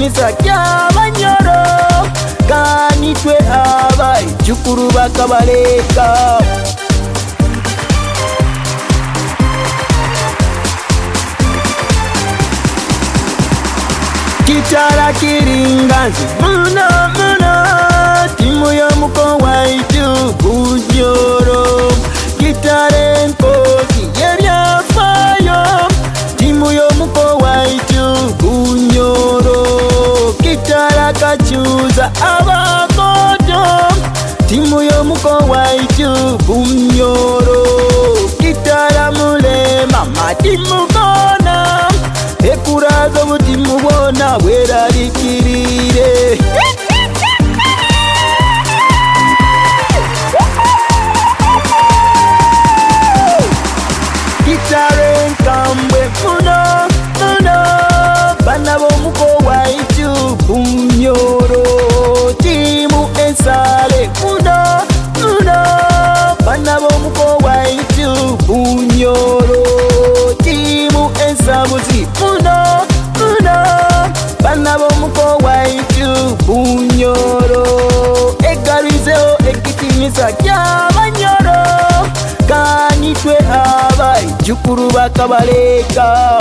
ekitinisa ky'Abanyoro kanitwe abaijukuru bakabaleka. Kitara kiringanzi muno muno timu y'omuko waitu Bunyoro. Kitare nkozi y'ebyafaayo timu y'omuko waitu Bunyoro. Kitara kachuza abakodo timu y'omuko waitu Bunyoro. Kitara mulema matimu kona ekurazo butimu bona bweralikirire. Kitare nkambwe muno muno bana b'omuko waitu Bunyoro. Timu ensale muno muno bana b'omuko waitu Bunyoro. Timu ensabuzi muno muno bana b'omuko waitu Bunyoro. Egalizeho ekitinisa ky'Abanyoro kanitwe abaijukuru bakabaleka.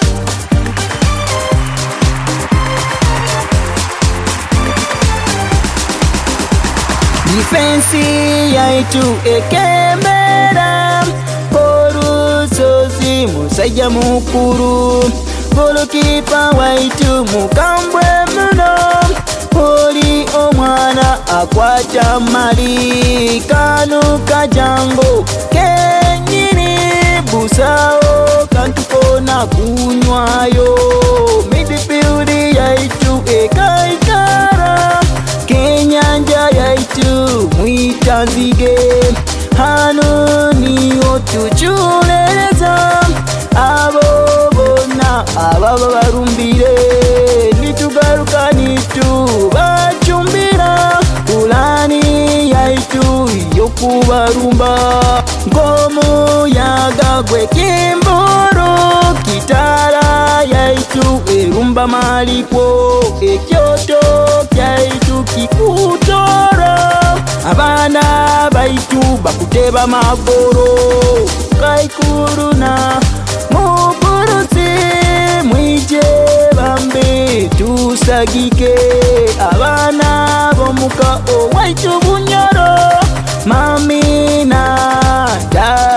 Difensi yaitu ekembera korusozi musajja mukuru. Golokipa waitu mukambwe muno oli omwana akwata mali kanu kajango kenyini busao kantukona kunywayo. Midfield yaitu ekaikara kenyanja yaitu mwitanzige hano niyo tuchuleza abo bona ababa barumbire nitugaruka nitubachumbira kulani yaitu yokubarumba ngomu yagagwe kimburu. Kitara yaitu erumba malikwo ekyoto kyaitu kikutora abana baitu bakuteba magoro kaikuruna muburuzi mwije bambe tusagike abana bomuka owaitu Bunyoro mamina da